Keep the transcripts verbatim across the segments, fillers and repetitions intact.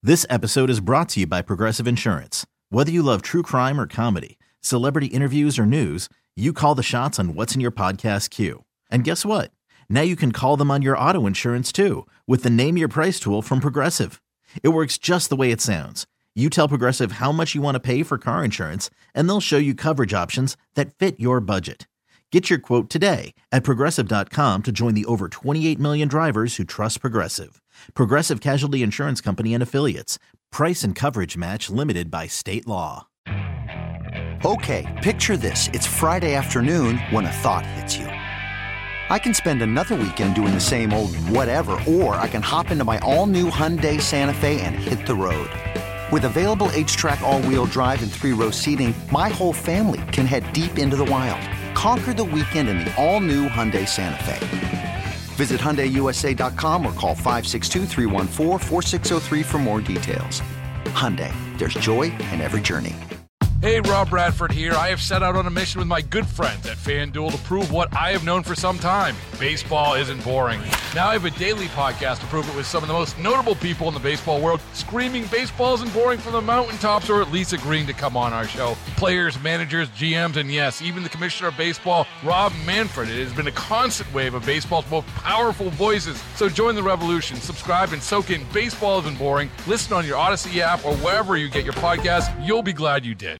This episode is brought to you by Progressive Insurance. Whether you love true crime or comedy, celebrity interviews or news, you call the shots on what's in your podcast queue. And guess what? Now you can call them on your auto insurance too with the Name Your Price tool from Progressive. It works just the way it sounds. You tell Progressive how much you want to pay for car insurance, and they'll show you coverage options that fit your budget. Get your quote today at Progressive dot com to join the over twenty-eight million drivers who trust Progressive. Progressive Casualty Insurance Company and Affiliates. Price and coverage match limited by state law. Okay, picture this. It's Friday afternoon when a thought hits you. I can spend another weekend doing the same old whatever, or I can hop into my all-new Hyundai Santa Fe and hit the road. With available H-Track all-wheel drive and three-row seating, my whole family can head deep into the wild. Conquer the weekend in the all-new Hyundai Santa Fe. Visit Hyundai U S A dot com or call five six two, three one four, four six zero three for more details. Hyundai, there's joy in every journey. Hey, Rob Bradford here. I have set out on a mission with my good friends at FanDuel to prove what I have known for some time. Baseball isn't boring. Now I have a daily podcast to prove it with some of the most notable people in the baseball world, screaming baseball isn't boring from the mountaintops, or at least agreeing to come on our show. Players, managers, G Ms, and yes, even the commissioner of baseball, Rob Manfred. It has been a constant wave of baseball's most powerful voices. So join the revolution. Subscribe and soak in Baseball Isn't Boring. Listen on your Odyssey app or wherever you get your podcasts. You'll be glad you did.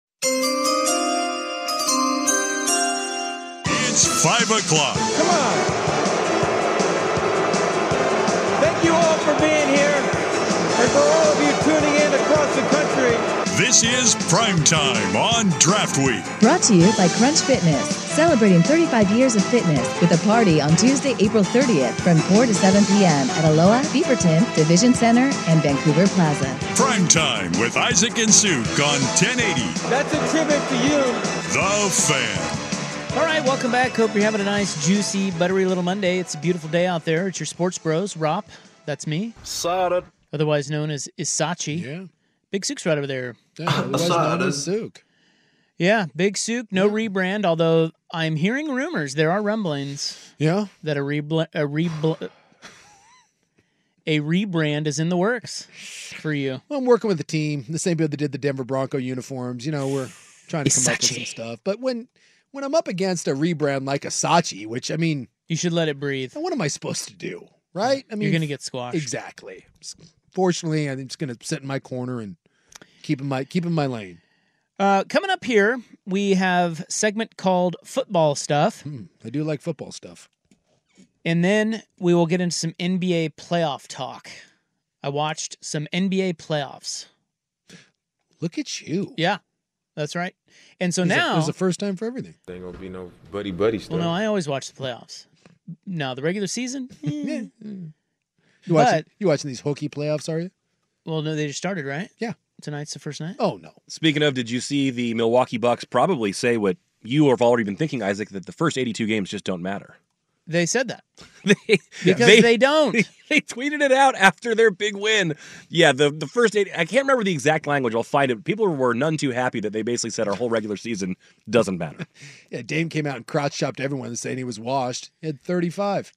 It's five o'clock. Come on. Thank you all for being here and for all of you tuning in across the country. This is Primetime on Draft Week. Brought to you by Crunch Fitness, celebrating thirty-five years of fitness with a party on Tuesday, April thirtieth from four to seven p.m. at Aloha, Beaverton, Division Center, and Vancouver Plaza. Primetime with Isaac and Suk on ten eighty. That's a tribute to you. The Fan. All right, welcome back. Hope you're having a nice, juicy, buttery little Monday. It's a beautiful day out there. It's your sports bros, Rop. That's me. Sada. Otherwise known as Isachi. Yeah. Big Sook's right over there. Yeah, otherwise known as Sook. Yeah, Big Sook, no Yeah. rebrand, although I'm hearing rumors. There are rumblings Yeah. that a, rebl- a, rebl- a rebrand is in the works for you. Well, I'm working with the team, the same people that did the Denver Bronco uniforms. You know, we're trying to come up with some Isachi. stuff. But when when I'm up against a rebrand like Asachi, which, I mean, You should let it breathe. what am I supposed to do? Right? I mean, You're going to get squashed. Exactly. Fortunately, I'm just going to sit in my corner and keep in my, keep in my lane. Uh, coming up here, we have a segment called Football Stuff. Hmm, I do like football stuff. And then we will get into some N B A playoff talk. I watched some N B A playoffs. Look at you. Yeah, that's right. And so There's a- now, there's a first time for everything. Ain't gonna be no buddy buddy stuff. well, no, I always watch the playoffs. No, the regular season. eh. You watching, But- you watching these hokey playoffs, are you? Well, no, they just started, right? Yeah. Tonight's the first night. Oh, no. Speaking of, did you see the Milwaukee Bucks probably say what you have already been thinking, Isaac, that the first eighty-two games just don't matter? They said that they, because they, don't. They tweeted it out after their big win. Yeah, the, the first eight, I can't remember the exact language. I'll find it. People were none too happy that they basically said our whole regular season doesn't matter. Yeah, Dame came out and crotch chopped everyone saying he was washed. He had thirty-five.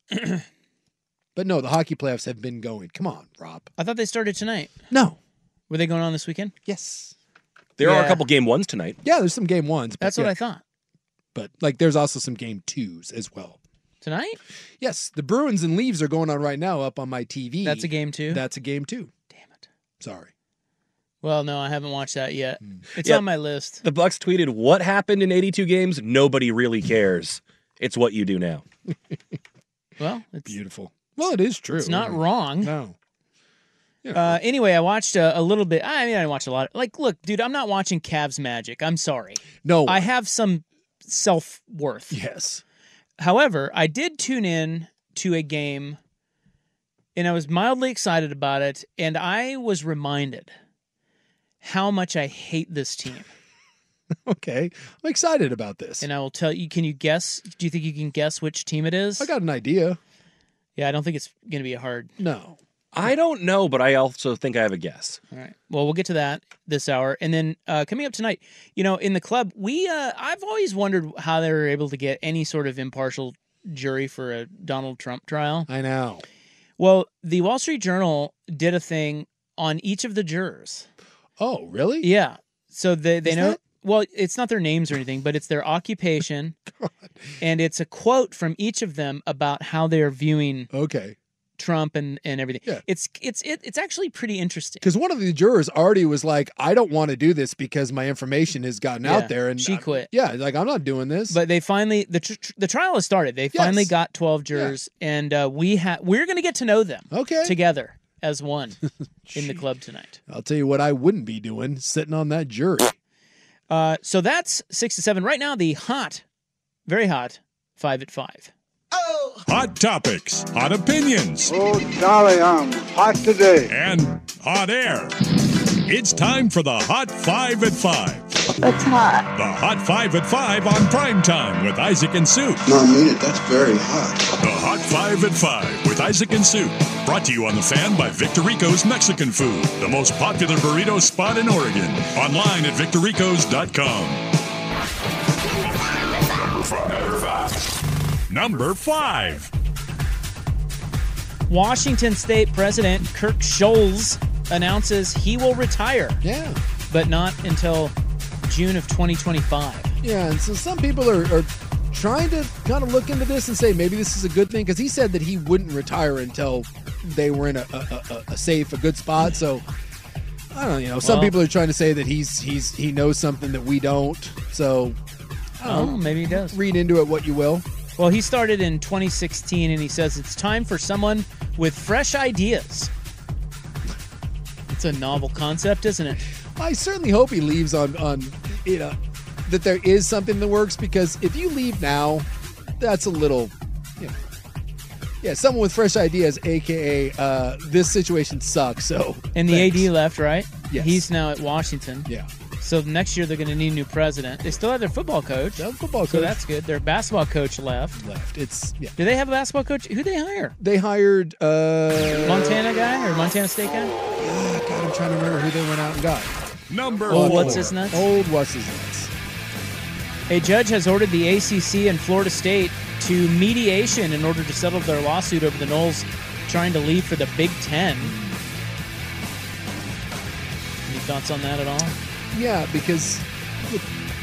But no, the hockey playoffs have been going. Come on, Rob. I thought they started tonight. No. Were they going on this weekend? Yes. There are a Yeah. couple game ones tonight. Yeah, there's some game ones. But That's what yeah, I thought. But like, there's also some game twos as well. Tonight? Yes, the Bruins and Leaves are going on right now up on my T V. That's a game too? That's a game too. Damn it. Sorry. Well, no, I haven't watched that yet. It's Yeah. on my list. The Bucks tweeted, "What happened in eighty-two games? Nobody really cares. It's what you do now." Well, it's, Beautiful. Well, it is true. it's not wrong. No. Yeah. Uh, anyway, I watched a, a little bit. I mean, I didn't watch a lot. Like, look, dude, I'm not watching Cavs Magic. I'm sorry. no. I have some self-worth. Yes. However, I did tune in to a game, and I was mildly excited about it, and I was reminded how much I hate this team. Okay. I'm excited about this. And I will tell you, can you guess? Do you think you can guess which team it is? I got an idea. Yeah, I don't think it's going to be hard. No. I don't know, but I also think I have a guess. All right. Well, we'll get to that this hour. And then uh, coming up tonight, you know, in the club, we uh, I've always wondered how they were able to get any sort of impartial jury for a Donald Trump trial. I know. Well, the Wall Street Journal did a thing on each of the jurors. Oh, really? Yeah. So they, they Is know, that- well, it's not their names or anything, but it's their occupation. And it's a quote from each of them about how they're viewing Okay. Trump and, and everything. Yeah. It's it's it, it's actually pretty interesting. Because one of the jurors already was like, I don't want to do this because my information has gotten Yeah, out there. And she I- quit. Yeah, like, I'm not doing this. But they finally the tr- tr- the trial has started. They finally Yes. got twelve jurors, and uh, we have we're going to get to know them Okay. together as one in the club tonight. I'll tell you what I wouldn't be doing, sitting on that jury. Uh, so that's six to seven right now. The hot, very hot, five at five. Hot topics, hot opinions, Oh, golly, I'm hot today. and hot air. It's time for the Hot Five at Five. That's hot. The Hot Five at Five on Prime Time with Isaac and Sue. No, I mean it. That's very hot. The Hot Five at Five with Isaac and Sue. Brought to you on The Fan by Victor Rico's Mexican Food, the most popular burrito spot in Oregon. Online at victor ricos dot com. Number five. Number five. Washington State President Kirk Scholz announces he will retire, Yeah. but not until June of twenty twenty-five. Yeah, and so some people are, are trying to kind of look into this and say maybe this is a good thing because he said that he wouldn't retire until they were in a, a, a, a safe, a good spot. So I don't know. You know, some Well- people are trying to say that he's he's he knows something that we don't. So I don't Oh, know. maybe he does. Read into it what you will. Well, he started in twenty sixteen, and he says it's time for someone with fresh ideas. It's a novel concept, isn't it? I certainly hope he leaves on on you know that there is something that works because if you leave now, that's a little, you know, yeah, someone with fresh ideas, aka uh, this situation sucks. So And the thanks. A D left, right? Yes. He's now at Washington. Yeah. So next year they're going to need a new president. They still have their football coach. They have a football So coach. that's good. Their basketball coach left. left. It's yeah. Do they have a basketball coach? Who they hire? They hired uh Montana guy or Montana State guy? yeah, God, I'm trying to remember who they went out and got. Number Old four. what's his nuts? Old what's his nuts. A judge has ordered the A C C and Florida State to mediation in order to settle their lawsuit over the Noles trying to leave for the Big Ten. Any thoughts on that at all? Yeah, because look,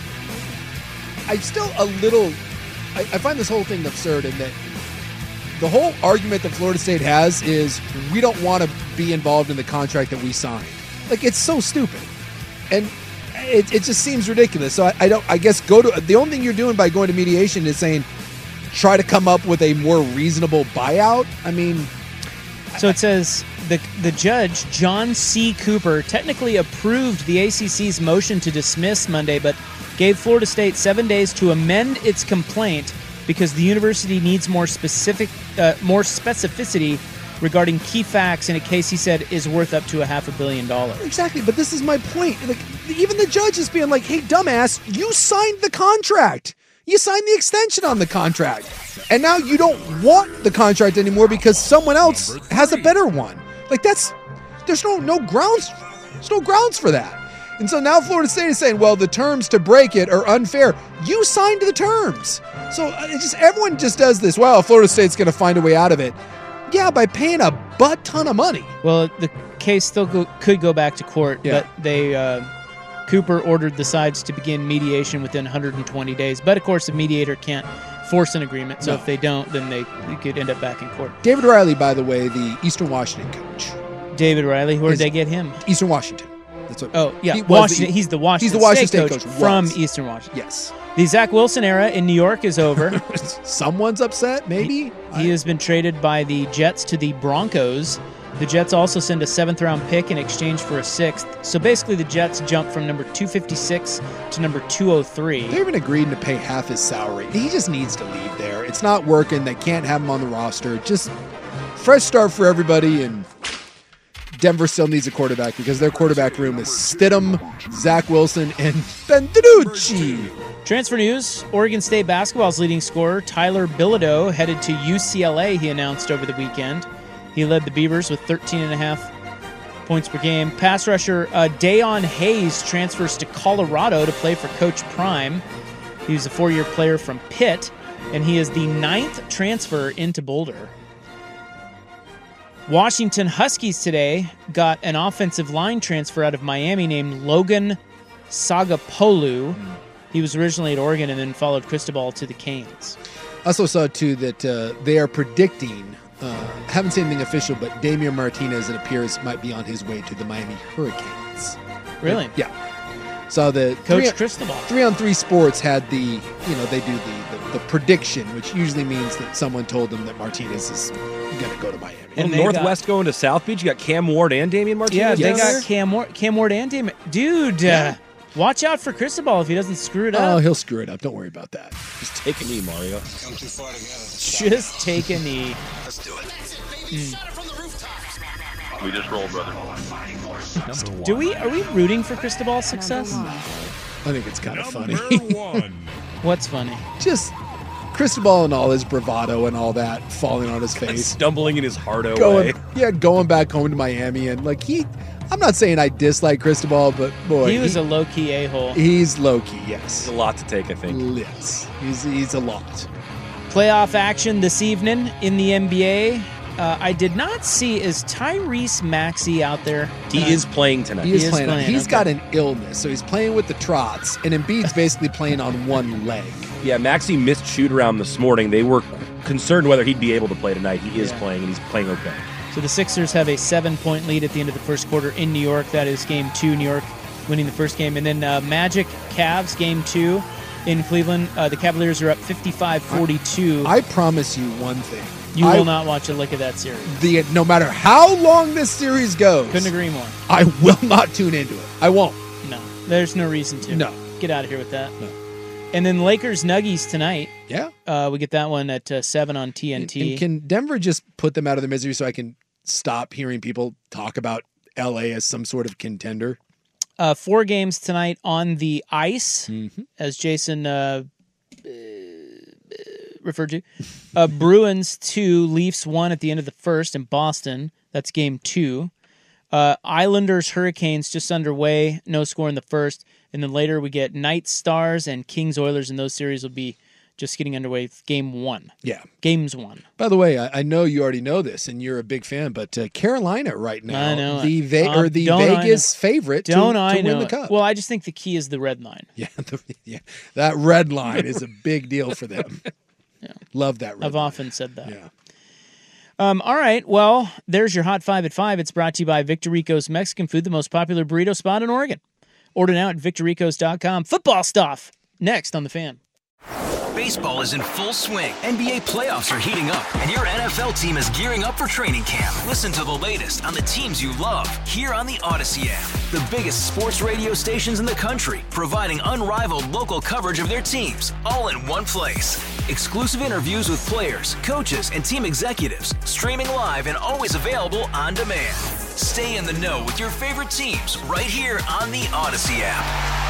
I'm still a little. I, I find this whole thing absurd in that the whole argument that Florida State has is we don't want to be involved in the contract that we signed. Like it's so stupid, and it, it just seems ridiculous. So I, I don't. I guess go to the only thing you're doing by going to mediation is saying try to come up with a more reasonable buyout. I mean, So it says the the judge, John C. Cooper, technically approved the A C C's motion to dismiss Monday, but gave Florida State seven days to amend its complaint because the university needs more specific, uh, more specificity regarding key facts in a case he said is worth up to a half a billion dollars. exactly. But this is my point. Like even the judge is being like, "Hey, dumbass, you signed the contract." You signed the extension on the contract. And now you don't want the contract anymore because someone else has a better one. Like that's there's no no grounds there's no grounds for that. And so now Florida State is saying, well, the terms to break it are unfair. You signed the terms. So uh, it just everyone just does this. Well, Florida State's going to find a way out of it. Yeah, by paying a butt ton of money. Well, the case still go, could go back to court, Yeah. but they uh, Cooper ordered the sides to begin mediation within one hundred twenty days. But of course, the mediator can't force an agreement. So No. if they don't, then they, they could end up back in court. David Riley, by the way, the Eastern Washington coach. David Riley, where Is- did they get him? Eastern Washington. That's what. Oh, yeah, He was Washington. the- he's the Washington, He's the Washington State, State coach, coach, from was. Eastern Washington. Yes. The Zach Wilson era in New York is over. Someone's upset, maybe? He has been traded by the Jets to the Broncos. The Jets also send a seventh round pick in exchange for a sixth. So basically, the Jets jump from number two fifty-six to number two oh three. They even agreed to pay half his salary. He just needs to leave there. It's not working. They can't have him on the roster. Just fresh start for everybody. And Denver still needs a quarterback because their quarterback room is Stidham, Zach Wilson, and Ben DiNucci. Transfer news, Oregon State basketball's leading scorer, Tyler Bilodeau, headed to U C L A, he announced over the weekend. He led the Beavers with thirteen and a half points per game. Pass rusher uh, Dayon Hayes transfers to Colorado to play for Coach Prime. He was a four-year player from Pitt, and he is the ninth transfer into Boulder. Washington Huskies today got an offensive line transfer out of Miami named Logan Sagapolu. He was originally at Oregon and then followed Cristobal to the Canes. I also saw, too, that uh, they are predicting, uh, haven't seen anything official, but Damian Martinez, it appears, might be on his way to the Miami Hurricanes. Really? Yeah. So the Coach three, Cristobal. Three on Three Sports had the, you know, they do the, the, the prediction, which usually means that someone told them that Martinez is going to go to Miami. And Northwest got, going to South Beach. You got Cam Ward and Damian Martinez. Yeah, they got Cam Ward, Cam Ward and Damian. Dude, yeah. uh, watch out for Cristobal if he doesn't screw it up. Oh, he'll screw it up. Don't worry about that. Just take a knee, Mario. Come too far together. Just take a knee. Let's do it. Mm. We just rolled, brother. Do we? Are we rooting for Cristobal's success? I think it's kind of funny. What's funny? Just Cristobal and all his bravado and all that falling on his face, stumbling in his heart away. Going, yeah, going back home to Miami and like he. I'm not saying I dislike Cristobal, but boy, he was he, a low key a hole. He's low key, yes. It's a lot to take, I think. Yes, he's he's a lot. Playoff action this evening in the N B A. Uh, I did not see, is Tyrese Maxey out there tonight? He is playing tonight. He is, he is playing. playing He's okay. got an illness, so he's playing with the trots, and Embiid's basically playing on one leg. Yeah, Maxey missed shoot around this morning. They were concerned whether he'd be able to play tonight. He is yeah. playing, and he's playing okay. So the Sixers have a seven-point lead at the end of the first quarter in New York. That is game two, New York winning the first game. And then uh, Magic Cavs, game two in Cleveland. Uh, the Cavaliers are up fifty-five forty-two. I, I promise you one thing. You I, will not watch a lick of that series. The No matter how long this series goes. Couldn't agree more. I will not tune into it. I won't. No, there's no reason to. No. Get out of here with that. No. And then Lakers Nuggies tonight. Yeah. Uh, we get that one at uh, seven on T N T. And, and can Denver just put them out of their misery so I can stop hearing people talk about L A as some sort of contender? Uh, four games tonight on the ice, mm-hmm. as Jason uh, uh, referred to. Uh, Bruins two, Leafs one at the end of the first in Boston. That's game two. Uh, Islanders Hurricanes just underway, no score in the first. And then later we get Knights Stars and Kings Oilers, and those series will be just getting underway with game one. Yeah. Games one. By the way, I, I know you already know this, and you're a big fan, but uh, Carolina right now, I know. the Ve- uh, or the Vegas favorite to, don't to I win know the cup. Well, I just think the key is the red line. Yeah, the, yeah, that red line is a big deal for them. Yeah. Love that red I've line. often said that. Yeah. Um, all right, well, there's your Hot Five at Five. It's brought to you by Victor Rico's Mexican Food, the most popular burrito spot in Oregon. Order now at victor ricos dot com. Football stuff next on The Fan. Baseball is in full swing. N B A playoffs are heating up, and your N F L team is gearing up for training camp. Listen to the latest on the teams you love here on the Odyssey app. The biggest sports radio stations in the country, providing unrivaled local coverage of their teams, all in one place. Exclusive interviews with players, coaches, and team executives, streaming live and always available on demand. Stay in the know with your favorite teams right here on the Odyssey app.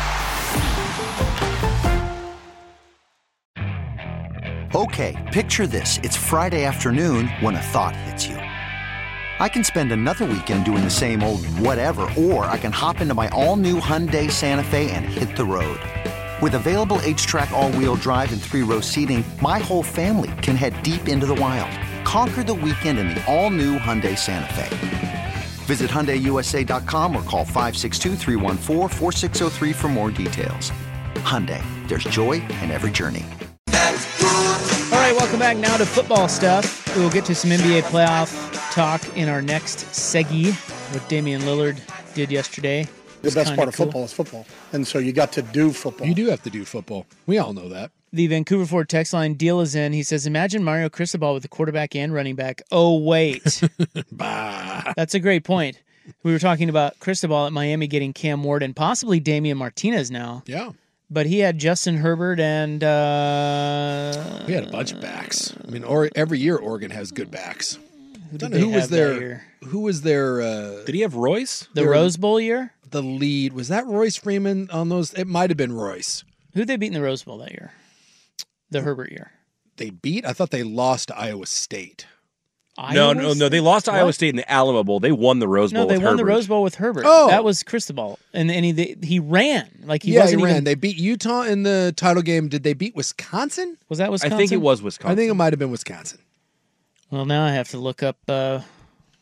Okay, picture this. It's Friday afternoon when a thought hits you. I can spend another weekend doing the same old whatever, or I can hop into my all-new Hyundai Santa Fe and hit the road. With available H-Track all-wheel drive and three-row seating, my whole family can head deep into the wild. Conquer the weekend in the all-new Hyundai Santa Fe. Visit Hyundai U S A dot com or call five six two, three one four, four six zero three for more details. Hyundai, there's joy in every journey. All right, welcome back now to football stuff. We will get to some N B A playoff talk in our next seggy, what Damian Lillard did yesterday. The best part of cool. football is football. And so you got to do football. You do have to do football. We all know that. The Vancouver Ford text line deal is in. He says, imagine Mario Cristobal with the quarterback and running back. Oh, wait. Bah. That's a great point. We were talking about Cristobal at Miami getting Cam Ward and possibly Damian Martinez now. Yeah. But he had Justin Herbert and... Uh, we had a bunch of backs. I mean, or, every year Oregon has good backs. Who, did who was their? Who was their? Uh, did he have Royce? The Rose Bowl year? The lead. Was that Royce Freeman on those? It might have been Royce. Who'd they beat in the Rose Bowl that year? The Herbert year. They beat? I thought they lost to Iowa State. Iowa no, no, no. They lost to what? Iowa State in the Alamo Bowl. They won the Rose Bowl No, they with won Herbert. the Rose Bowl with Herbert. Oh. That was Cristobal. And, and he they, he ran. Like he yeah, wasn't he ran. Even... They beat Utah in the title game. Did they beat Wisconsin? Was that Wisconsin? I think it was Wisconsin. I think it might have been Wisconsin. Well, now I have to look up uh,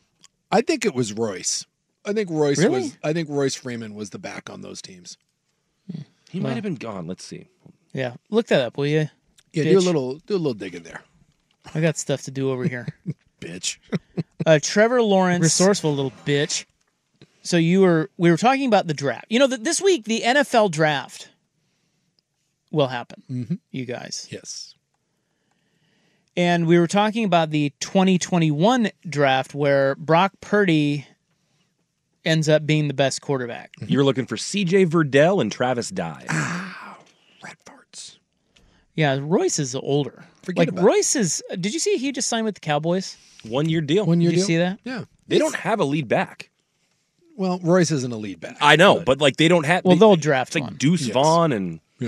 I think it was Royce. I think Royce Really? was. I think Royce Freeman was the back on those teams. He might have been gone. Let's see. Yeah, look that up, will you? Yeah, do a bitch? little, do a little digging there, I got stuff to do over here. bitch. Uh, Trevor Lawrence, resourceful little bitch. So you were we were talking about the draft. You know that this week the N F L draft will happen. Mm-hmm. You guys, yes. And we were talking about the twenty twenty-one draft where Brock Purdy ends up being the best quarterback. You were looking for C J Verdell and Travis Dye. Ah, rat farts. Yeah, Royce is older. Forget like about Royce is. Did you see he just signed with the Cowboys? One year deal. One year Did you deal? see that? Yeah. They don't have a lead back. Well, Royce isn't a lead back. I know, but like they don't have. Well, they, they'll draft it's like one. Deuce Yes. Vaughn and Yeah.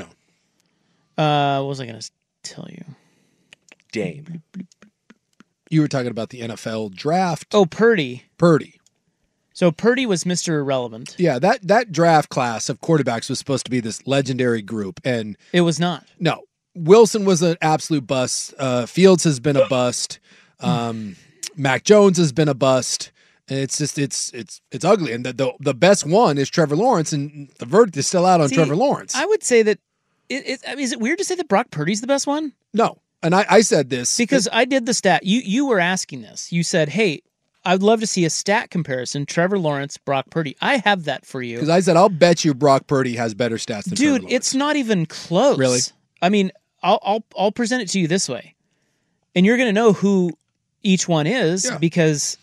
Uh, what was I going to tell you? Dame. You were talking about the N F L draft. Oh, Purdy. Purdy. So Purdy was Mister Irrelevant. Yeah, that that draft class of quarterbacks was supposed to be this legendary group, and It was not. no, Wilson was an absolute bust. Uh, Fields has been a bust. Um, Mac Jones has been a bust. And it's just it's it's it's ugly, and the, the the best one is Trevor Lawrence, and the verdict is still out on See, Trevor Lawrence. I would say that. It, it, I mean, is it weird to say that Brock Purdy's the best one? no, and I, I said this Because I did the stat. You you were asking this. You said, "Hey, I'd love to see a stat comparison: Trevor Lawrence, Brock Purdy." I have that for you, because I said I'll bet you Brock Purdy has better stats than Trevor dude. Lawrence. It's not even close. Really? I mean, I'll I'll I'll present it to you this way, and you're going to know who each one is Yeah. because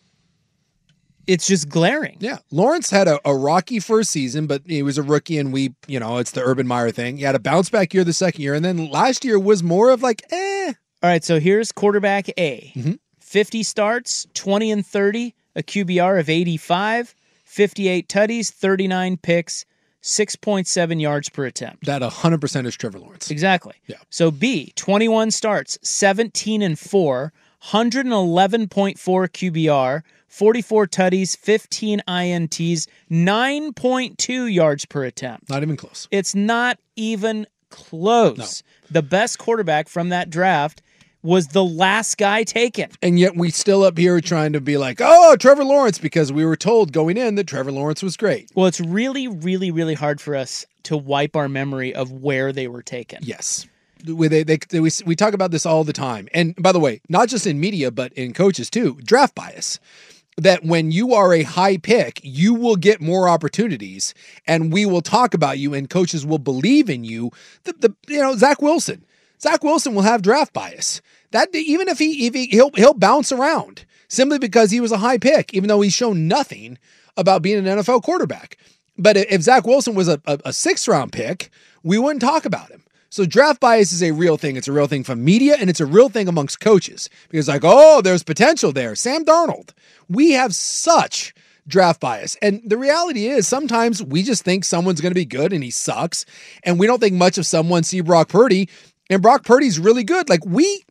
it's just glaring. Yeah, Lawrence had a, a rocky first season, but he was a rookie, and we, you know, it's the Urban Meyer thing. He had a bounce back year the second year, and then last year was more of like, eh. All right, so here's quarterback A. Mhm. fifty starts, twenty and thirty, a Q B R of eighty-five, fifty-eight tutties, thirty-nine picks, six point seven yards per attempt. That one hundred percent is Trevor Lawrence. Exactly. Yeah. So B, twenty-one starts, seventeen and four, one eleven point four Q B R, forty-four tutties, fifteen I N Ts, nine point two yards per attempt. Not even close. It's not even close. The best quarterback from that draft was the last guy taken. And yet we still up here trying to be like, oh, Trevor Lawrence, because we were told going in that Trevor Lawrence was great. Well, it's really, really, really hard for us to wipe our memory of where they were taken. Yes. We, they, they, they, we, we talk about this all the time. And by the way, not just in media, but in coaches too, draft bias. That when you are a high pick, you will get more opportunities, and we will talk about you, and coaches will believe in you. The, the you know Zach Wilson, Zach Wilson will have draft bias. That even if he, if he he'll he'll bounce around simply because he was a high pick, even though he's shown nothing about being an N F L quarterback. But if Zach Wilson was a, a, a sixth round pick, we wouldn't talk about him. So draft bias is a real thing. It's a real thing from media, and it's a real thing amongst coaches. Because like, oh, there's potential there. Sam Darnold. We have such draft bias. And the reality is sometimes we just think someone's going to be good and he sucks. And we don't think much of someone. See Brock Purdy. And Brock Purdy's really good. Like we...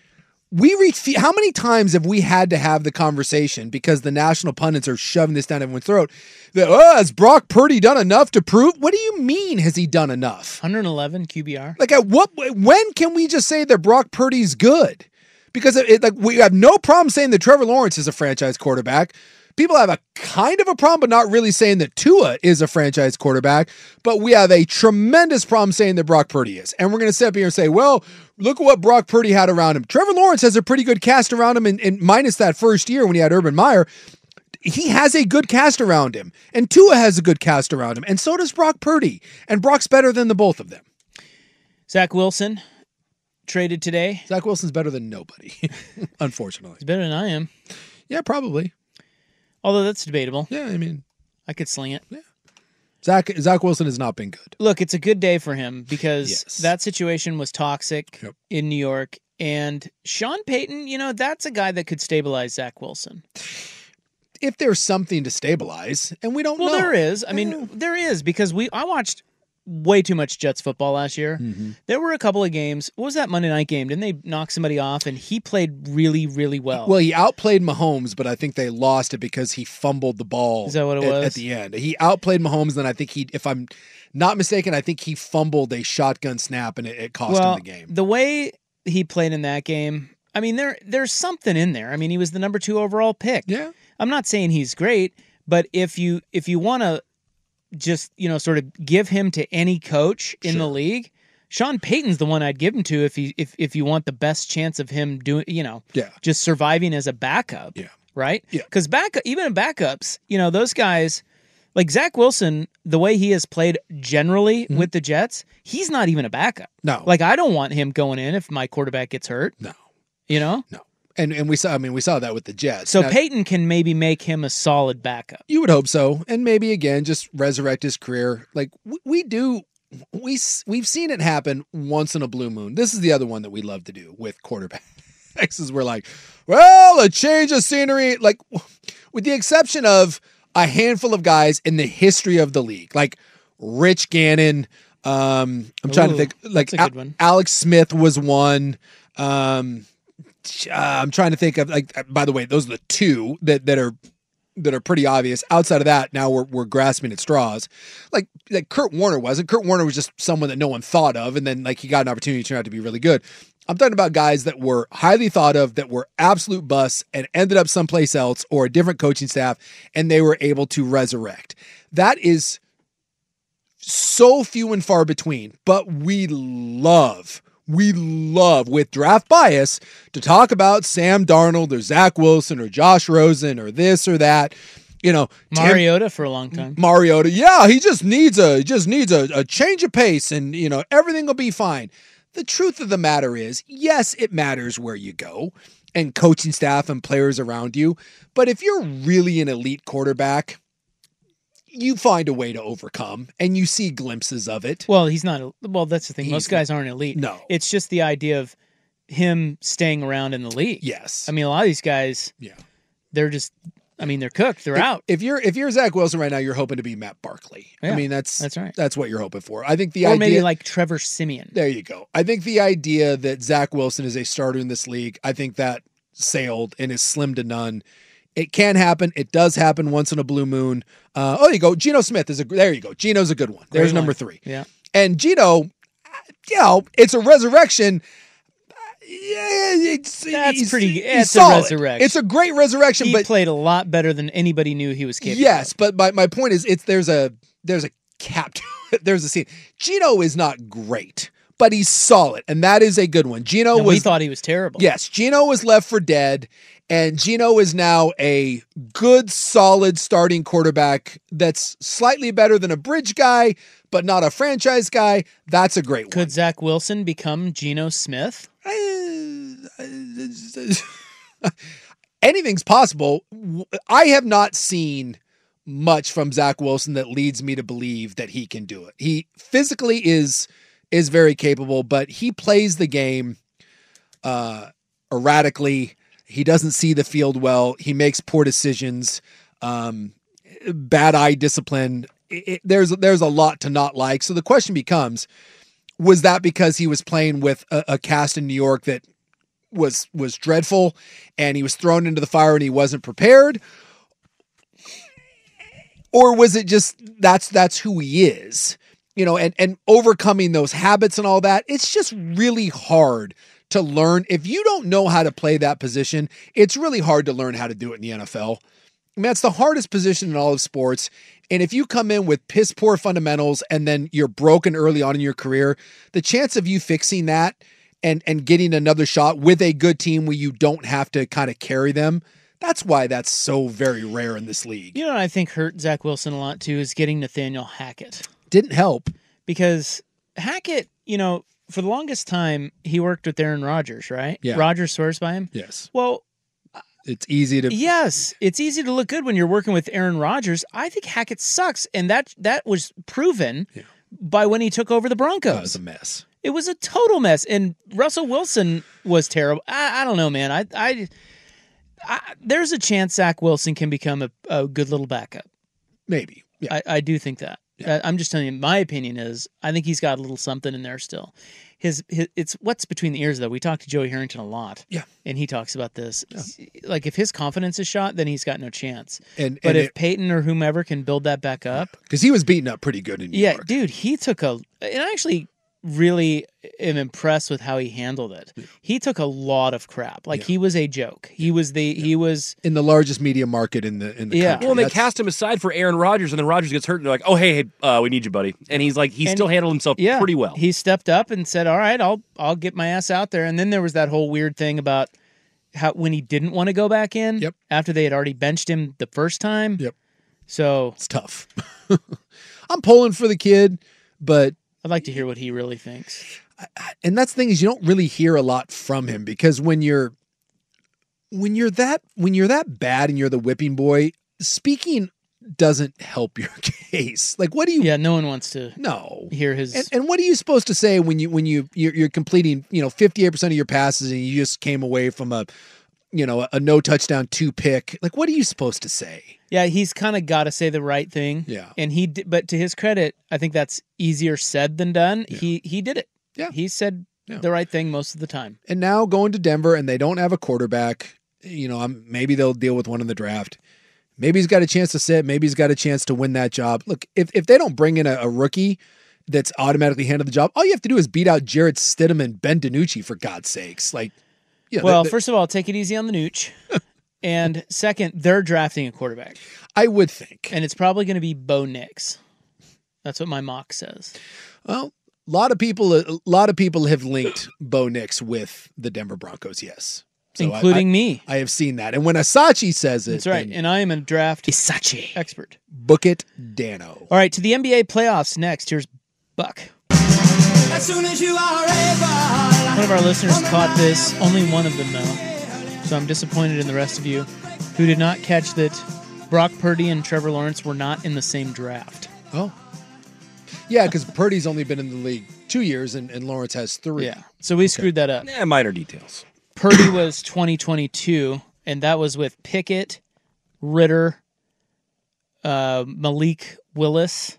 We reach, how many times have we had to have the conversation because the national pundits are shoving this down everyone's throat that, oh, has Brock Purdy done enough to prove? What do you mean has he done enough? one eleven Q B R. Like at what, when can we just say that Brock Purdy's good? Because it, it, like we have no problem saying that Trevor Lawrence is a franchise quarterback. People have a kind of a problem, but not really saying that Tua is a franchise quarterback. But we have a tremendous problem saying that Brock Purdy is. And we're going to sit up here and say, well, look at what Brock Purdy had around him. Trevor Lawrence has a pretty good cast around him, and, and minus that first year when he had Urban Meyer, he has a good cast around him. And Tua has a good cast around him. And so does Brock Purdy. And Brock's better than the both of them. Zach Wilson traded today. Zach Wilson's better than nobody, unfortunately. He's better than I am. Yeah, probably. Although that's debatable. Yeah, I mean, I could sling it. Yeah. Zach Zach Wilson has not been good. Look, it's a good day for him because Yes. that situation was toxic Yep. in New York. And Sean Payton, you know, that's a guy that could stabilize Zach Wilson. If there's something to stabilize, and we don't Well, know. there is. I mean, there is because we I watched way too much Jets football last year. Mm-hmm. There were a couple of games. What was that Monday night game? Didn't they knock somebody off? And he played really, really well. Well, he outplayed Mahomes, but I think they lost it because he fumbled the ball. Is that what it at, was? at the end? He outplayed Mahomes, then I think he, if I'm not mistaken, I think he fumbled a shotgun snap, and it, it cost well, him the game. The way he played in that game, I mean, there there's something in there. I mean, he was the number two overall pick. Yeah. I'm not saying he's great, but if you if you want to just, you know, sort of give him to any coach in Sure. the league, Sean Payton's the one I'd give him to if he if if you want the best chance of him doing, you know, Yeah. just surviving as a backup. Yeah. Right? Yeah. Because back even in backups, you know, those guys like Zach Wilson, the way he has played generally Mm-hmm. with the Jets, he's not even a backup. No. Like I don't want him going in if my quarterback gets hurt. No. You know? No. And and we saw I mean we saw that with the Jets. So Now, Peyton can maybe make him a solid backup. you would hope so, and maybe again just resurrect his career. Like we, we do, we s- we've seen it happen once in a blue moon. This is the other one that we love to do with quarterbacks. Is we're like, well, a change of scenery. Like with the exception of a handful of guys in the history of the league, like Rich Gannon. Um, I'm trying to Ooh, think. Like that's a good Al- one. Alex Smith was one. Um, uh, I'm trying to think of like. By the way, those are the two that that are that are pretty obvious. Outside of that, now we're we're grasping at straws. Like like Kurt Warner wasn't. Kurt Warner was just someone that no one thought of, and then like he got an opportunity to turn out to be really good. I'm talking about guys that were highly thought of, that were absolute busts, and ended up someplace else or a different coaching staff, and they were able to resurrect. That is so few and far between, but we love. We love, with draft bias, to talk about Sam Darnold or Zach Wilson or Josh Rosen or this or that. You know, Tim- Mariota for a long time. Mariota, yeah, he just needs a he just needs a, a change of pace, and you know everything will be fine. The truth of the matter is, yes, it matters where you go and coaching staff and players around you. But if you're really an elite quarterback, you find a way to overcome, and you see glimpses of it. Well, he's not. Well, that's the thing. Most He's guys aren't elite. No. It's just the idea of him staying around in the league. Yes. I mean, a lot of these guys, Yeah. they're just, I mean, they're cooked. They're if, out. If you're if you're Zach Wilson right now, you're hoping to be Matt Barkley. Yeah, I mean, that's that's right. That's what you're hoping for. I think the or idea, maybe like Trevor Siemian. there you go. I think the idea that Zach Wilson is a starter in this league, I think that sailed and is slim to none. It can happen. It does happen once in a blue moon. Uh, oh, there you go. Geno Smith is a. There you go. Geno's a good one. There's Great number one. three. Yeah. And Geno, you know, it's a resurrection. Yeah, it's That's he's- pretty. he's It's a solid. resurrection. It's a great resurrection, He but played a lot better than anybody knew he was capable. yes, but my, my point is, it's there's a there's a cap. to it. There's a scene. Geno is not great, but he's solid, and that is a good one. Geno And was we thought he was terrible. yes, Geno was left for dead, and Geno is now a good, solid starting quarterback that's slightly better than a bridge guy, but not a franchise guy. That's a great Could Zach Wilson become Geno Smith? one. Anything's possible. I have not seen much from Zach Wilson that leads me to believe that he can do it. He physically is is very capable, but he plays the game uh, erratically. He doesn't see the field well. He makes poor decisions, um, bad eye discipline. It, it, there's there's a lot to not like. So the question becomes, was that because he was playing with a, a cast in New York that was was dreadful, and he was thrown into the fire and he wasn't prepared? Or was it just that's that's who he is? You know, and, and overcoming those habits and all that, it's just really hard to learn. If you don't know how to play that position, it's really hard to learn how to do it in the N F L. I mean, that's the hardest position in all of sports. And if you come in with piss poor fundamentals and then you're broken early on in your career, the chance of you fixing that and, and getting another shot with a good team where you don't have to kind of carry them, that's why that's so very rare in this league. You know what I think hurt Zach Wilson a lot too is getting Nathaniel Hackett. Didn't help. Because Hackett, you know, for the longest time, he worked with Aaron Rodgers, right? Yeah. Rodgers swears by him. Yes. Well, it's easy to. Yes, it's easy to look good when you're working with Aaron Rodgers. I think Hackett sucks, and that that was proven Yeah. by when he took over the Broncos. That was a mess. It was a total mess, and Russell Wilson was terrible. I, I don't know, man. I, I, I there's a chance Zach Wilson can become a, a good little backup. Maybe. Yeah. I, I do think that. Yeah. I, I'm just telling you, my opinion is I think he's got a little something in there still. His, his it's what's between the ears though. We talk to Joey Harrington a lot. Yeah. And he talks about this. Like if his confidence is shot, then he's got no chance. And but and if it- Peyton or whomever can build that back up. Because he was beaten up pretty good in New Yeah, York. dude, he took a and actually really am impressed with how he handled it. He took a lot of crap. Like, Yeah. he was a joke. He was the, he was... in the largest media market in the in the Yeah. country. Well, and they That's- cast him aside for Aaron Rodgers, and then Rodgers gets hurt, and they're like, "Oh, hey, hey, uh, we need you, buddy." And he's like, he And- still handled himself yeah, pretty well. He stepped up and said, all right, I'll I'll get my ass out there. And then there was that whole weird thing about how when he didn't want to go back in Yep. after they had already benched him the first time. Yep. So It's tough. I'm pulling for the kid, but I'd like to hear what he really thinks. and that's the thing is you don't really hear a lot from him because when you're when you're that when you're that bad and you're the whipping boy, speaking doesn't help your case. Like, what do you? Yeah, no one wants to no hear his. And, and what are you supposed to say when you when you you're, you're completing you know fifty-eight percent of your passes and you just came away from a you know a no touchdown two pick? Like, what are you supposed to say? Yeah, he's kind of got to say the right thing. Yeah. And he, di- but to his credit, I think that's easier said than done. He he did it. Yeah. He said Yeah. the right thing most of the time. And now going to Denver and they don't have a quarterback. You know, I'm, maybe they'll deal with one in the draft. Maybe he's got a chance to sit. Maybe he's got a chance to win that job. Look, if, if they don't bring in a, a rookie that's automatically handed the job, all you have to do is beat out Jarrett Stidham and Ben DiNucci, for God's sakes. Like, yeah. Well, the- the- first of all, take it easy on the nooch. And second, they're drafting a quarterback. I would think. And it's probably going to be Bo Nix. That's what my mock says. Well, a lot of people, a lot of people have linked Bo Nix with the Denver Broncos. Yes. So I- Including I- me. I have seen that. And when Asachi says it, That's right. then And I am a draft expert. book it, Dano. All right, to the N B A playoffs next. Here's Buck. As soon as you are able. One of our listeners caught this, only one of them though. So I'm disappointed in the rest of you who did not catch that Brock Purdy and Trevor Lawrence were not in the same draft. Oh. Yeah, because Purdy's only been in the league two years and, and Lawrence has three. Yeah. So we screwed that up. Yeah, minor details. Purdy was twenty twenty-two, and that was with Pickett, Ritter, uh, Malik Willis.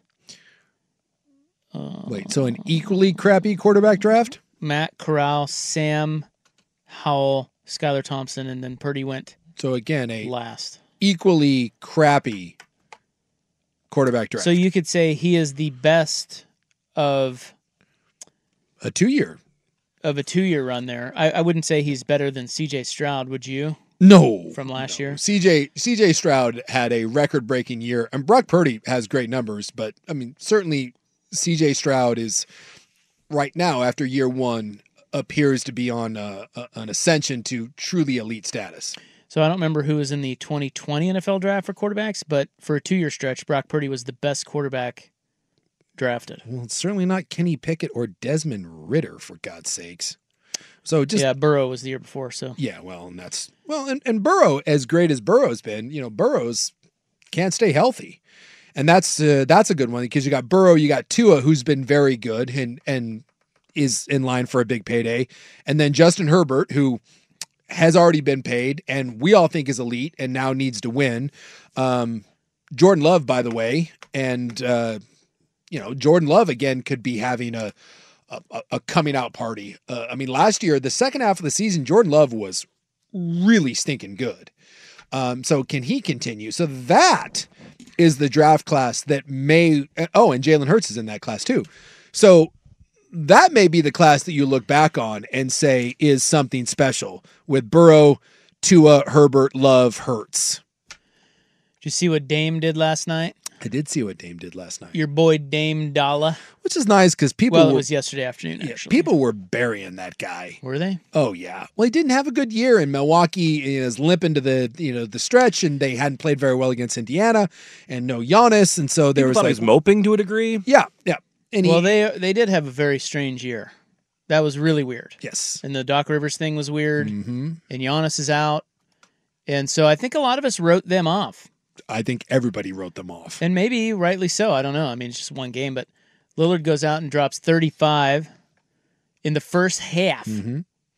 Uh, Wait, so an equally crappy quarterback draft? Matt Corral, Sam Howell, Skylar Thompson, and then Purdy went So again, a last. equally crappy quarterback draft. So you could say he is the best of a two-year. of a two-year run there. I, I wouldn't say he's better than C J Stroud, would you? No. From last year? C J C J Stroud had a record-breaking year, and Brock Purdy has great numbers, but I mean, certainly C J Stroud is right now after year one appears to be on uh, a, an ascension to truly elite status. So I don't remember who was in the twenty twenty N F L draft for quarterbacks, but for a two-year stretch, Brock Purdy was the best quarterback drafted. Well, it's certainly not Kenny Pickett or Desmond Ritter, for God's sakes. So just yeah, Burrow was the year before. So yeah, well, and that's well, and, and Burrow, as great as Burrow's been, you know, Burrow's can't stay healthy, and that's uh, that's a good one because you got Burrow, you got Tua, who's been very good and and is in line for a big payday, and then Justin Herbert, who has already been paid and we all think is elite and now needs to win. Um, Jordan Love, by the way, and uh, you know, Jordan Love again could be having a a, a coming out party. Uh, I mean, last year, the second half of the season, Jordan Love was really stinking good. Um, so can he continue? So that is the draft class that may, oh, and Jalen Hurts is in that class too. So that may be the class that you look back on and say is something special with Burrow, Tua, Herbert, Love, Hurts. did you see what Dame did last night? I did see what Dame did last night. Your boy Dame Dalla. Which is nice because people Well, were, it was yesterday afternoon, yeah, actually. people were burying that guy. Were they? Oh yeah. Well, he didn't have a good year in Milwaukee. He is limping to the you know the stretch, and they hadn't played very well against Indiana, and no Giannis, and so there People was thought like he was moping to a degree. yeah, yeah. And well, he, they they did have a very strange year. That was really weird. yes, And the Doc Rivers thing was weird. mm-hmm. And Giannis is out. And so I think a lot of us wrote them off. I think everybody wrote them off. And maybe rightly so. I don't know. I mean, it's just one game. But Lillard goes out and drops thirty-five in the first half. Mm-hmm.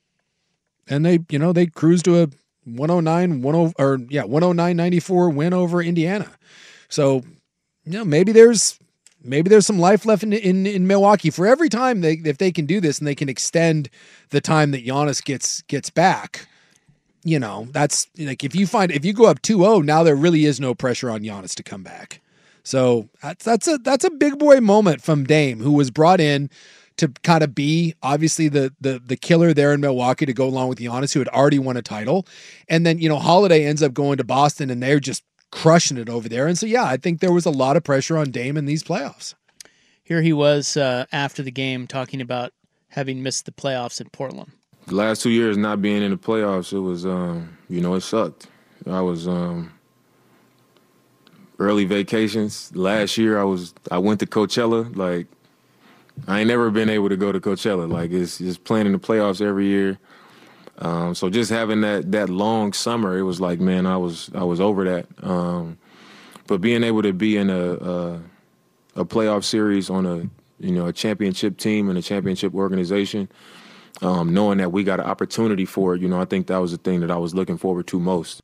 And they, you know, they cruised to a one oh nine, ten, or yeah, one oh nine ninety-four win over Indiana. So, you know, maybe there's maybe there's some life left in in, in Milwaukee for every time they if they can do this and they can extend the time that Giannis gets gets back. You know, that's like if you find if you go up two oh, now there really is no pressure on Giannis to come back. So that's that's a that's a big boy moment from Dame, who was brought in to kind of be obviously the the the killer there in Milwaukee to go along with Giannis, who had already won a title. And then, you know, Holiday ends up going to Boston and they're just crushing it over there. And so, yeah, I think there was a lot of pressure on Dame in these playoffs. Here he was uh, after the game talking about having missed the playoffs in Portland. The last two years not being in the playoffs, it was, um, you know, it sucked. I was um, early vacations. Last year I was I went to Coachella. Like, I ain't never been able to go to Coachella. Like, it's just playing in the playoffs every year. Um, so just having that that long summer, it was like, man, I was I was over that. Um, but being able to be in a, a a playoff series on a you know a championship team and a championship organization, um, knowing that we got an opportunity for it, you know, I think that was the thing that I was looking forward to most.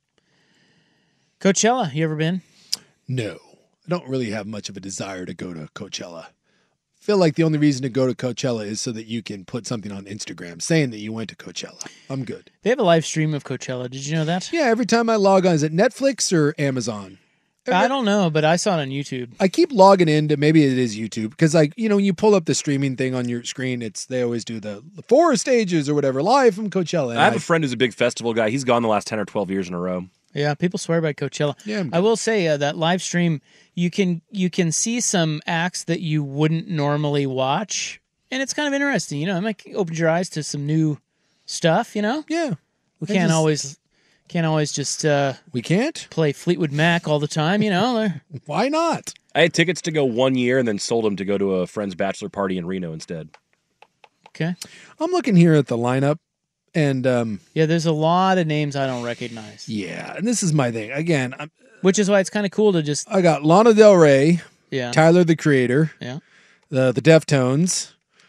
Coachella, you ever been? No, I don't really have much of a desire to go to Coachella. I feel like the only reason to go to Coachella is so that you can put something on Instagram saying that you went to Coachella. I'm good. They have a live stream of Coachella. Did you know that? Yeah, every time I log on, is it Netflix or Amazon? I don't know, but I saw it on YouTube. I keep logging into, maybe it is YouTube, because, like, you know, when you pull up the streaming thing on your screen, it's they always do the, the four stages or whatever live from Coachella. And I have I, a friend who's a big festival guy. He's gone the last ten or twelve years in a row. Yeah, people swear by Coachella. Yeah, I will say uh, that live stream, you can you can see some acts that you wouldn't normally watch, and it's kind of interesting. You know, it might open your eyes to some new stuff. You know, yeah, we I can't just- always can't always just uh, we can't play Fleetwood Mac all the time. You know, why not? I had tickets to go one year and then sold them to go to a friend's bachelor party in Reno instead. Okay, I'm looking here at the lineup, and um, yeah, there's a lot of names I don't recognize. yeah, and this is my thing again. I'm, Which is why it's kind of cool to just I got Lana Del Rey, yeah, Tyler the Creator, yeah, the the Deftones.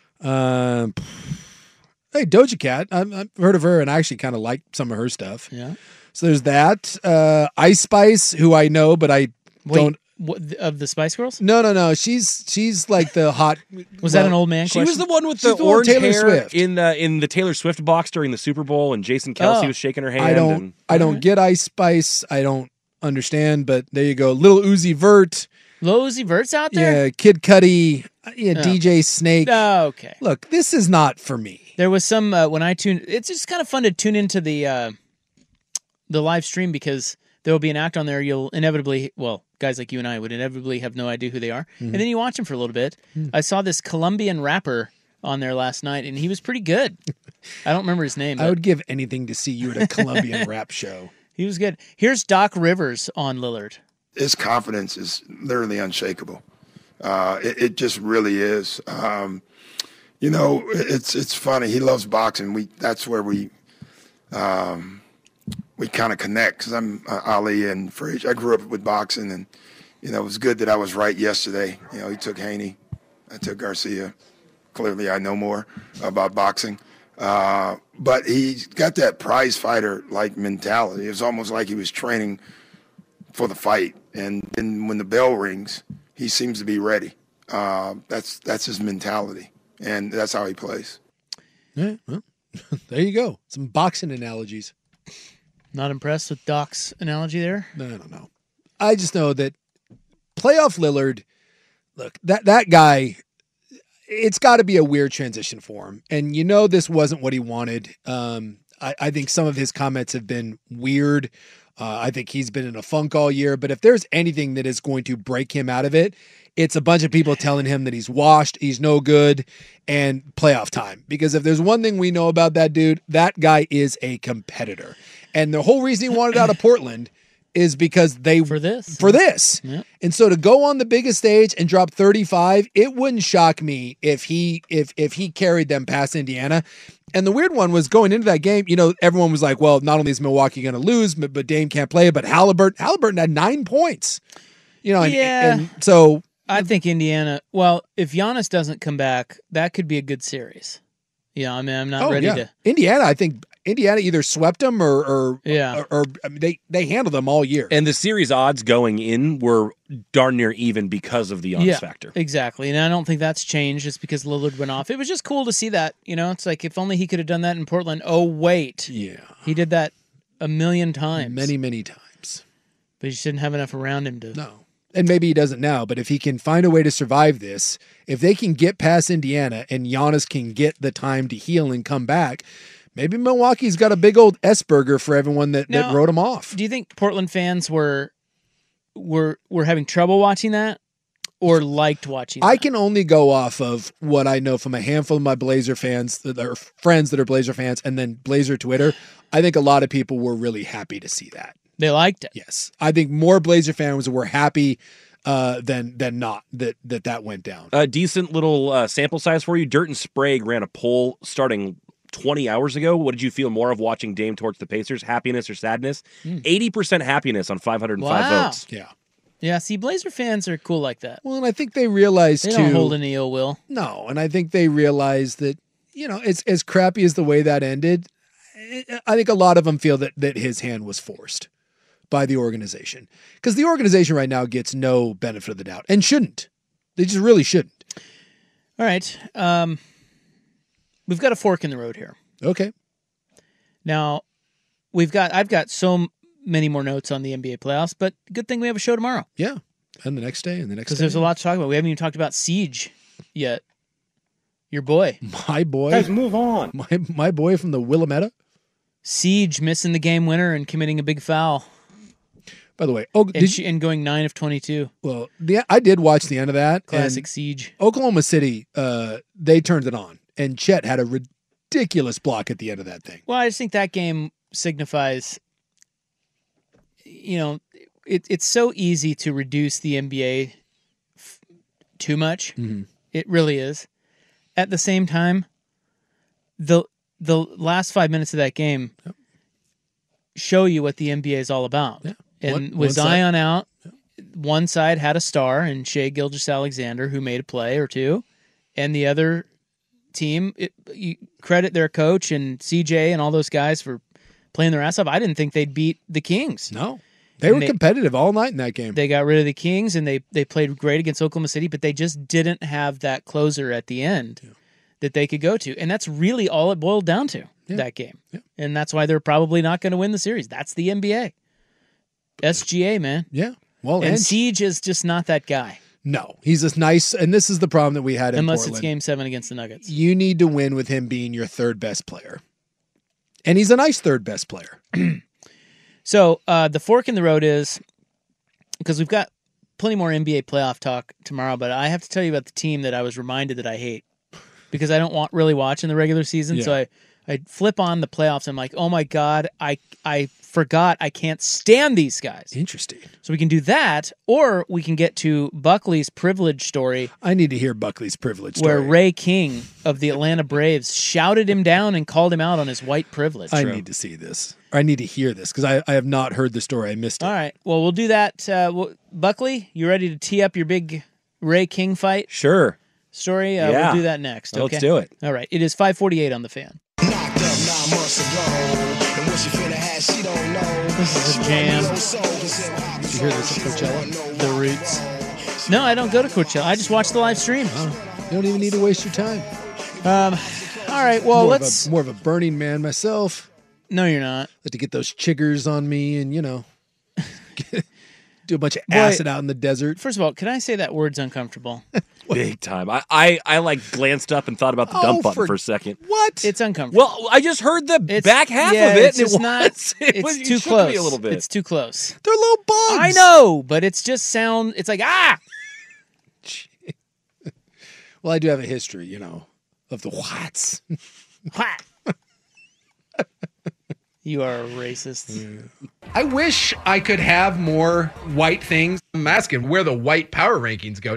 Um, hey, Doja Cat. I've, I've heard of her, and I actually kind of like some of her stuff. yeah. So there's that. Uh, Ice Spice, who I know, but I Wait, don't. what, of the Spice Girls? No, no, no. She's she's like the hot. Was that an old man She was question? the one with She's the the one orange with Taylor hair Swift. in uh, in the Taylor Swift box during the Super Bowl, and Jason Kelsey Oh. was shaking her hand. I don't. And, I don't get Ice Spice. I don't understand. But there you go. Little Uzi Vert. Lil Uzi Vert's out there? Yeah, Kid Cudi. Yeah, Oh. D J Snake. Oh, okay. Look, this is not for me. There was some uh, when I tuned. It's just kind of fun to tune into the uh, the live stream because there will be an act on there. You'll inevitably, well, guys like you and I would inevitably have no idea who they are, Mm-hmm. and then you watch them for a little bit. Hmm. I saw this Colombian rapper on there last night, and he was pretty good. I don't remember his name. I But would give anything to see you at a Colombian rap show. he was good. Here's Doc Rivers on Lillard. His confidence is literally unshakable. Uh, it, it just really is. Um, you know, it's it's funny. He loves boxing. We that's where we um, we kind of connect because I'm uh, Ali and Frazier. I grew up with boxing, and you know it was good that I was right yesterday. You know, he took Haney, I took Garcia. Clearly, I know more about boxing. Uh, but he's got that prize fighter like mentality. It was almost like he was training for the fight, and then when the bell rings, he seems to be ready. Uh, that's that's his mentality, and that's how he plays. Yeah, well, there you go. Some boxing analogies. Not impressed with Doc's analogy there? No, I don't know. I just know that playoff Lillard, look, that, that guy, it's got to be a weird transition for him. And you know this wasn't what he wanted. Um, I, I think some of his comments have been weird. Uh, I think he's been in a funk all year. But if there's anything that is going to break him out of it, it's a bunch of people telling him that he's washed, he's no good, and playoff time. Because if there's one thing we know about that dude, that guy is a competitor. And the whole reason he wanted out of Portland is because they for this for this. Yeah. And so to go on the biggest stage and drop thirty-five, it wouldn't shock me if he if if he carried them past Indiana. And the weird one was going into that game, you know, everyone was like, well, not only is Milwaukee going to lose, but, but Dame can't play, but Halliburton Halliburton had nine points. You know, and, Yeah. and so I think Indiana, well, if Giannis doesn't come back, that could be a good series. Yeah, I mean, I'm not oh, ready yeah. to. Indiana, I think Indiana either swept them or or Yeah. or, or I mean, they they handled them all year. And the series odds going in were darn near even because of the Giannis yeah, factor. exactly. And I don't think that's changed just because Lillard went off. It was just cool to see that. You know, it's like if only he could have done that in Portland. Oh, wait. Yeah. He did that a million times. Many, many times. But he just didn't have enough around him to. No. and maybe he doesn't now, but if he can find a way to survive this, if they can get past Indiana and Giannis can get the time to heal and come back, maybe Milwaukee's got a big old S-burger for everyone that, Now, that wrote him off. Do you think Portland fans were were were having trouble watching that, or liked watching that? I can only go off of what I know from a handful of my Blazer fans, that are friends that are Blazer fans, and then Blazer Twitter. I think a lot of people were really happy to see that. They liked it. Yes. I think more Blazer fans were happy uh, than than not that that, that went down. A decent little uh, sample size for you. Dirt and Sprague ran a poll starting twenty hours ago. What did you feel more of watching Dame torch the Pacers? Happiness or sadness? Mm. eighty percent happiness on five hundred five Wow. votes. Yeah. Yeah, see, Blazer fans are cool like that. Well, and I think they realized They too. don't hold any ill will. No, and I think they realized that, you know, it's as crappy as the way that ended. I think a lot of them feel that that his hand was forced by the organization, because the organization right now gets no benefit of the doubt and shouldn't. They just really shouldn't. All right. Um, we've got a fork in the road here. Okay. Now, we've got I've got so many more notes on the N B A playoffs, but good thing we have a show tomorrow. Yeah. And the next day and the next day. Because there's a lot to talk about. We haven't even talked about Siege yet. Your boy. My boy. Guys, move on. My, my boy from the Willamette. Siege missing the game winner and committing a big foul. By the way, oh, and, did she, you, and going nine of twenty-two. Well, the, I did watch the end of that. Classic and Siege. Oklahoma City, uh, they turned it on. And Chet had a ridiculous block at the end of that thing. Well, I just think that game signifies, you know, it, it's so easy to reduce the N B A f- too much. Mm-hmm. It really is. At the same time, the the last five minutes of that game yep. show you what the N B A is all about. Yeah. And one, with one Zion side. out, yep. one side had a star in Shai Gilgeous-Alexander who made a play or two, and the other team, it, you credit their coach and C J and all those guys for playing their ass off. I didn't think they'd beat the Kings. No. They And were they, competitive all night in that game. They got rid of the Kings, and they, they played great against Oklahoma City, but they just didn't have that closer at the end yeah. that they could go to. And that's really all it boiled down to, yeah. that game. Yeah. And that's why they're probably not going to win the series. That's the N B A. S G A, man. Yeah. Well, and, and Siege is just not that guy. No. He's just nice, and this is the problem that we had in Unless Portland. it's game seven against the Nuggets. You need to win with him being your third best player. And he's a nice third best player. So uh, the fork in the road is, because we've got plenty more N B A playoff talk tomorrow, but I have to tell you about the team that I was reminded that I hate because I don't want really watch in the regular season. Yeah. So I, I flip on the playoffs. I'm like, oh my God, I I forgot I can't stand these guys. Interesting. So we can do that, or we can get to Buckley's privilege story. I need to hear Buckley's privilege story. Where Ray King of the Atlanta Braves shouted him down and called him out on his white privilege. I need to see this. I need to hear this because I, I have not heard the story. I missed it. All right. Well, we'll do that. Uh, we'll, Buckley, you ready to tee up your big Ray King fight? Sure. Story? Uh, yeah. We'll do that next. Okay? Let's do it. All right. It is five forty-eight on the Fan. Knocked up nine months ago, and what she finna have, she don't know. This is a jam. Did you hear this at Coachella? The Roots. No, I don't go to Coachella. I just watch the live stream. Oh, you don't even need to waste your time. Um. All right. Well, more let's. Of a, more of a Burning Man myself. No, you're not. Like to get those chiggers on me and, you know, get, do a bunch of Boy, acid out in the desert. First of all, can I say that word's uncomfortable? Big time. I, I, I like glanced up and thought about the dump Oh, button for- for a second. What? It's uncomfortable. Well, I just heard the It's- back half yeah, of it. It's and just it not. was, it It's was, you too shook close. me a little bit. It's too close. They're little bugs. I know, but it's just sound. It's like ah. Well, I do have a history, you know, of the whats. What? You are a racist. I wish I could have more white things. I'm asking where the white power rankings go.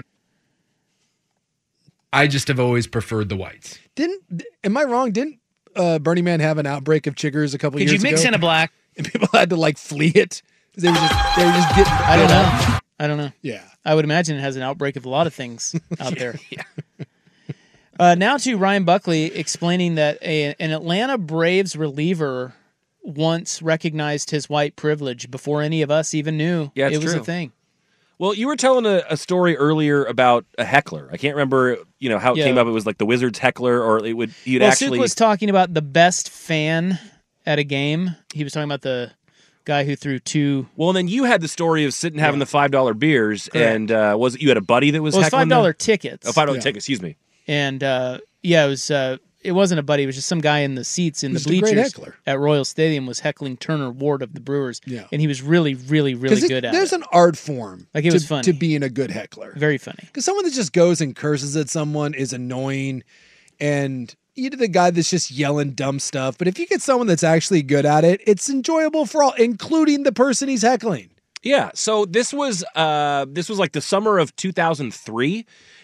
I just have always preferred the whites. Didn't, am I wrong? Didn't uh, Burning Man have an outbreak of chiggers a couple Could years you ago? mix in a black? And people had to like flee it. They were just, they were just getting. I don't know. I don't know. Yeah. I would imagine it has an outbreak of a lot of things out there. yeah. Uh, now to Ryan Buckley explaining that a, an Atlanta Braves reliever once recognized his white privilege before any of us even knew Yeah, it's it was true. a thing. Well, you were telling a, a story earlier about a heckler. I can't remember, you know, how it Yeah. came up. It was like the Wizards heckler, or it would you'd Well, actually. Suk was talking about the best fan at a game. He was talking about the guy who threw two. Well, and then you had the story of sitting having Yeah. the five dollar beers, Correct. and uh, was it you had a buddy that was Well, it was heckling five dollar them? tickets. Oh, five dollar Yeah. tickets. Excuse me. And uh, yeah, it was. Uh, it wasn't a buddy. It was just some guy in the seats in the Just a great bleachers heckler. at Royal Stadium was heckling Turner Ward of the Brewers. Yeah. And he was really, really, really Because good at there's it. an art form Like, it to, was funny. to being a good heckler. Very funny. Because someone that just goes and curses at someone is annoying, and you the guy that's just yelling dumb stuff. But if you get someone that's actually good at it, it's enjoyable for all, including the person he's heckling. Yeah, so this was uh, this was like the summer of two thousand three,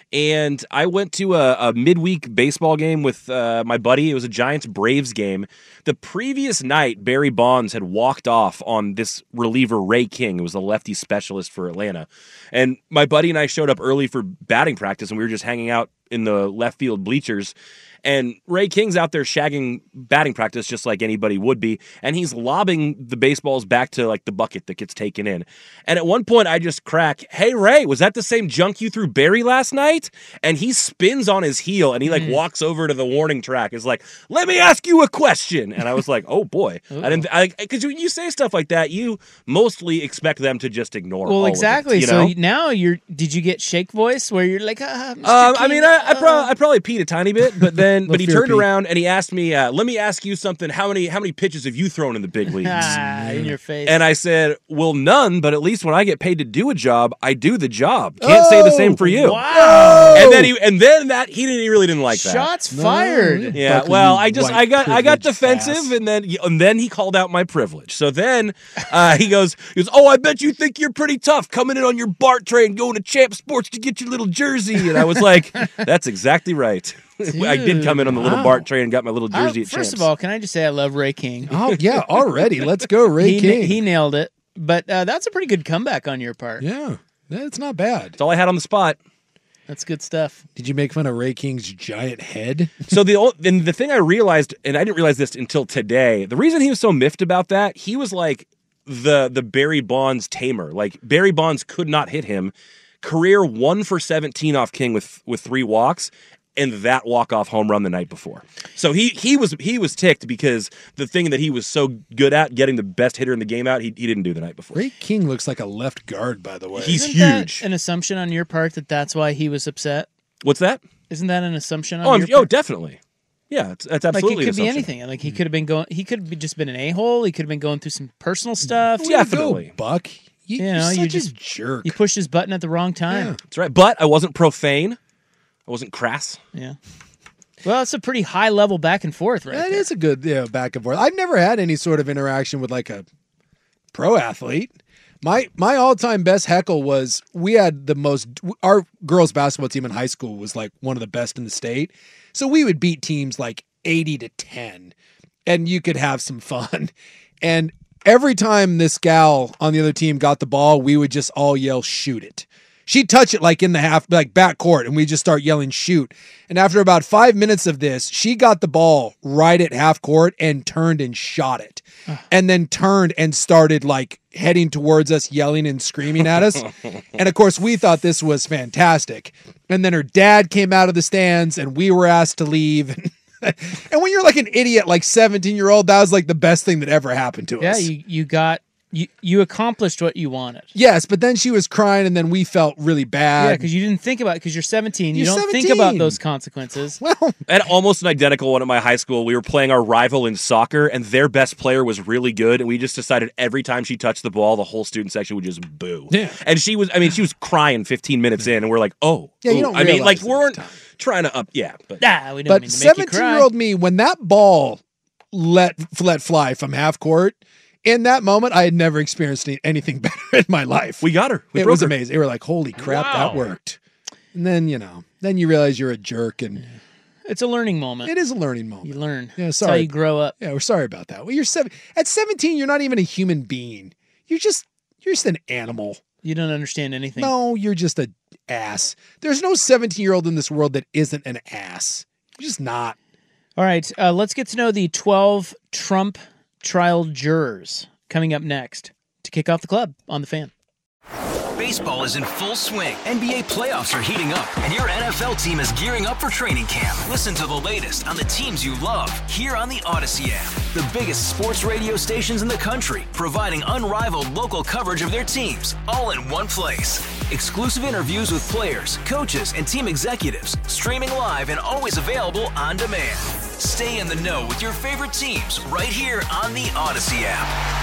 and I went to a, a midweek baseball game with uh, my buddy. It was a Giants-Braves game. The previous night, Barry Bonds had walked off on this reliever, Ray King, who was the lefty specialist for Atlanta. And my buddy and I showed up early for batting practice, and we were just hanging out in the left field bleachers. And Ray King's out there shagging batting practice just like anybody would be, and he's lobbing the baseballs back to like the bucket that gets taken in. And at one point I just crack, "Hey Ray, was that the same junk you threw Barry last night?" And he spins on his heel and he like Mm. walks over to the warning track. Is like, "Let me ask you a question." And I was like, "Oh boy." I didn't I cuz when you say stuff like that, you mostly expect them to just ignore all Well, of it, exactly. you know? So now you're. Did you get shake voice where you're like, ah, Mister Um, I King, mean, I, I, uh, probably, I probably peed a tiny bit, but then, but he Little fear turned pee. around and he asked me, uh, "Let me ask you something. How many, how many pitches have you thrown in the big leagues?" Ah, in your face. And I said, "Well, none. But at least when I get paid to do a job, I do the job. Can't say the same for you." Wow. And then he, and then that he didn't, he really didn't like that. Shots fired. Yeah. Fucking Well, you I just, white I got, I got privileged defensive, ass. and then, and then he called out my privilege. So then uh, he goes, he goes, "Oh, I bet you think you're pretty tough coming in on your BART train, going to Champ Sports to get your little jersey." And I was like, "That's exactly right." I did come in on the little wow. BART train and got my little I- jersey at First Champs. of all, can I just say I love Ray King? Oh, yeah, already. Let's go, Ray he, King. He nailed it. But uh, that's a pretty good comeback on your part. Yeah, that's not bad. That's all I had on the spot. That's good stuff. Did you make fun of Ray King's giant head? So the old, and the thing I realized, and I didn't realize this until today, the reason he was so miffed about that, he was like the the Barry Bonds tamer. Like Barry Bonds could not hit him. Career one for seventeen off King with with three walks, and that walk-off home run the night before. So he he was he was ticked because the thing that he was so good at, getting the best hitter in the game out, he, he didn't do the night before. Ray King looks like a left guard, by the way. He's Isn't that huge. an assumption on your part that that's why he was upset? What's that? Isn't that an assumption on Oh, I'm, your oh, part? definitely. Yeah, it's, that's absolutely Like it an could be assumption. anything. Like he could have been going. He could have just been an a hole. He could have been going through some personal stuff. Way to go, Buck. You, You you're know, such you a just jerk. You pushed his button at the wrong time. That's right. But I wasn't profane. I wasn't crass. Yeah. Well, it's a pretty high level back and forth, right? That is a good yeah, back and forth. I've never had any sort of interaction with like a pro athlete. My my all time best heckle was we had the most. Our girls basketball team in high school was like one of the best in the state, so we would beat teams like eighty to ten, and you could have some fun. And every time this gal on the other team got the ball, we would just all yell, "Shoot it." She'd touch it like in the half, like back court, and we just start yelling, "Shoot." And after about five minutes of this, she got the ball right at half court and turned and shot it. And then turned and started like heading towards us, yelling and screaming at us. And of course, we thought this was fantastic. And then her dad came out of the stands and we were asked to leave. And when you're like an idiot, like seventeen year old, that was like the best thing that ever happened to Yeah, us. you you got you you accomplished what you wanted. Yes, but then she was crying and then we felt really bad. Yeah, because you didn't think about it because you're seventeen. You You're don't think seventeen. about those consequences. Well, I had almost an identical one at my high school. We were playing our rival in soccer, and their best player was really good. And we just decided every time she touched the ball, the whole student section would just boo. Yeah. And she was, I mean, she was crying fifteen minutes in, and we're like, oh. Yeah, you ooh. don't I mean, like, realize it we weren't trying to up, yeah. But Nah, we don't But mean to make you cry. seventeen-year-old me, when that ball let let fly from half court, in that moment, I had never experienced any, anything better in my life. we got her. We it broke was her. amazing. They were like, "Holy crap, that Wow. worked!" And then you know, then you realize you're a jerk, and It's a learning moment. it is a learning moment. You learn. Yeah, That's how sorry. you grow up. Yeah, we're sorry about that. Well, you're seven at seventeen. You're not even a human being. You're just you're just an animal. You don't understand anything. No, you're just a ass. There's no seventeen-year-old in this world that isn't an ass. You're just not. All right, uh, let's get to know the twelve Trump trial jurors coming up next to kick off the club on the Fan. Baseball is in full swing. N B A playoffs are heating up, and your N F L team is gearing up for training camp. Listen to the latest on the teams you love here on the Odyssey app. The biggest sports radio stations in the country, providing unrivaled local coverage of their teams, all in one place. Exclusive interviews with players, coaches, and team executives, streaming live and always available on demand. Stay in the know with your favorite teams right here on the Odyssey app.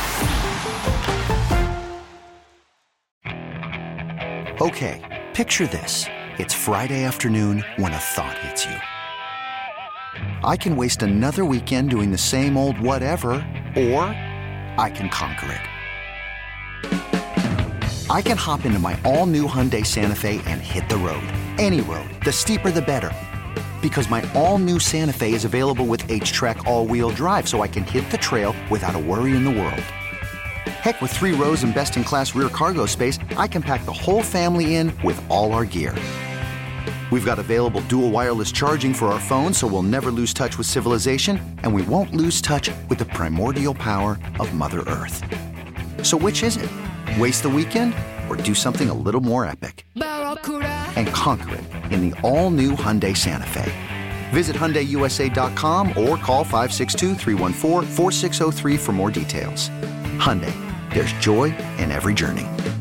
Okay, picture this. It's Friday afternoon when a thought hits you. I can waste another weekend doing the same old whatever, or I can conquer it. I can hop into my all-new Hyundai Santa Fe and hit the road. Any road. The steeper the better. Because my all-new Santa Fe is available with H-Track all-wheel drive, so I can hit the trail without a worry in the world. Heck, with three rows and best-in-class rear cargo space, I can pack the whole family in with all our gear. We've got available dual wireless charging for our phones, so we'll never lose touch with civilization, and we won't lose touch with the primordial power of Mother Earth. So which is it? Waste the weekend or do something a little more epic? And conquer it in the all-new Hyundai Santa Fe. Visit Hyundai U S A dot com or call five six two, three one four, four six zero three for more details. Hyundai, there's joy in every journey.